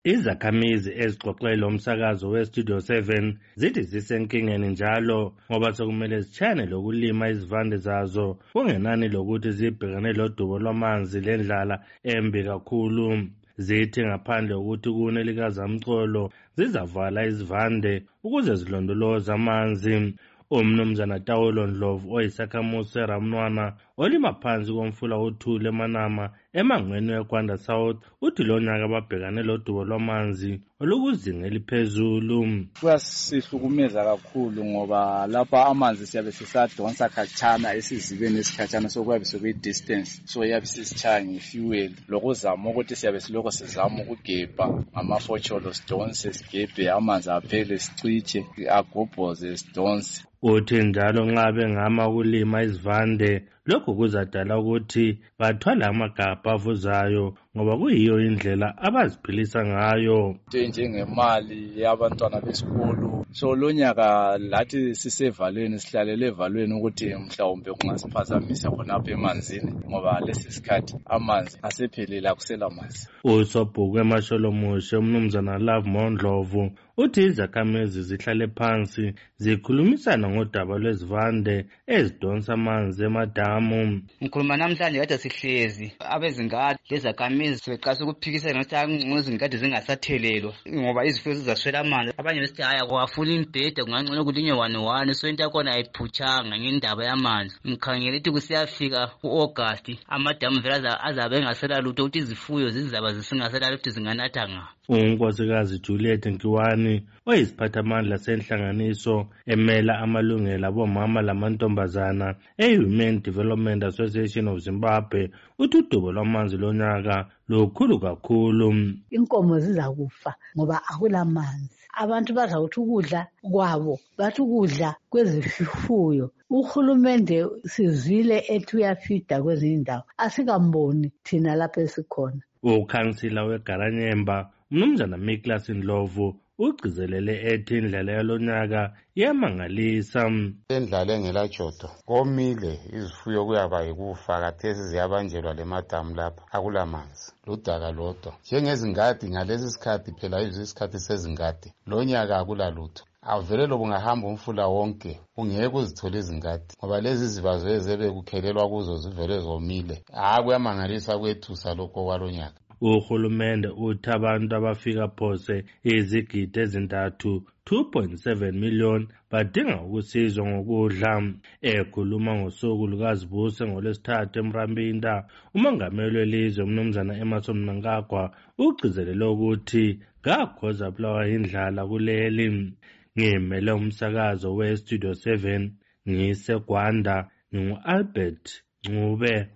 Izakhamizi ezixoxele umsakazo weStudio 7 zithi zisenkingeni njalo ngoba sekumele zichane lokulima izivande zazo kungenani lokuthi zibhekane lodubo lwamanzi lendlala embi kakhulu. Zithi ngaphandle ukuthi kune likazamcolo zizavala izivande ukuze zilondoloze amanzi. Umnumzana Tawolo Ndlovu oyisakhamuzi seRamnwana olima phansi komfula uThule eManama emangweni weGwanda South uthi lo nyaka babhekane lodubo lwamanzi olukuzinga eliphezulu. Kuyasihlukumeza kakhulu ngoba lapha amanzi siyabe sisadonsa khatshana esizibeni esikhatshana sokuyabe sokwi-distance so yabe sisitshaya ngefuel lokuzama ukuthi siyabe silokho sizama ukugebha amafotsholo sidonse sigebhe amanzi aphele siciche agobhoze sidonse. Uthi njalo nxa bengama ukulima izivande lokhu kuzadala ukuthi bathwale amagabha avuzayo ngoba kuyiyo indlela abaziphilisa ngayo. Njengemali yabantwana besikolo so lo nyaka lathi sisevalweni sihlalele evalweni ukuthi mhlawumbe kungasiphazamisa khonapha emanzini ngoba lesi sikhathi amanzi asephelile akusela manzi. Usobhuku eMasholomushe umnumzana Love Mondlovu uthi izakhamizi zihlale phansi zikhulumisana ngodaba lwezivande ezidonsa amanzi emadamu. Ngikhuluma namhlanje kade sihlezi abezingadi lezakhamizi sebeqasa ukuphikisana ukuthi izingadi zingasathelelwa ngoba izifuyo zizaswela amanzi. Abanye besithi haya kwafuna imbhede kungangcono kulinywe 1-1 so into yakhona ayiphuthanga ngendaba yamanzi. Ngikhangela ukuthi kusiyafika ku-August amadamu vele azabe engasela lutho ukuthi izifuyo zizaba zisingasela lutho zinganatha nga. UNkosikazi Juliet Nkiwani oyisiphathamandla senhlanganiso emela amalungelo abomama lamantombazana e-Women Development Association of Zimbabwe uthi udubo lwamanzi lonyaka lukhulu kakhulu. Inkomo zizakufa ngoba akulamanzi. Abantu bazawuthi ukudla kwabo bathi ukudla kwezifuyo. Uhulumende sizwile ethi uyafida kwezinye indawo asikamboni thina lapha esikhona. Ukhansila weGaranyemba umnumzana Miklas Ndlovu ugcizelele ethi indlela yalonyaka iyamangalisa. Indlela engelajodo komile izifuyo kuyaba yikufa kathesi ziyabanjelwa lemadamu lapha akulamanzi ludaka lodwa njengezingadi ngalesi sikhathi phela isikhathi sezingadi lo nyaka akulalutho. Avele lobu ngahamba umfula wonke ungeke uzithole izingadi ngoba lezi zibazo ezebe kukhelelwa kuzo zivele zomile. Kuyamangalisa kwethusa lokho kwalonyaka. Uhulumende uthi abantu abafika phose izigidi ezintathu 2.7 million badinga ukusizwa ngokudla. Ekhuluma ngosuku lukaZibuse ngolwesithathu eMrambinda umongameli welizwe umnumzana Emmerson Mnangagwa ugcizelele ukuthi ngakhoza bulawa indlala kuleli. Ngimele umsakazo weStudio 7 ngiseGwanda ngingu-Albert Ncube.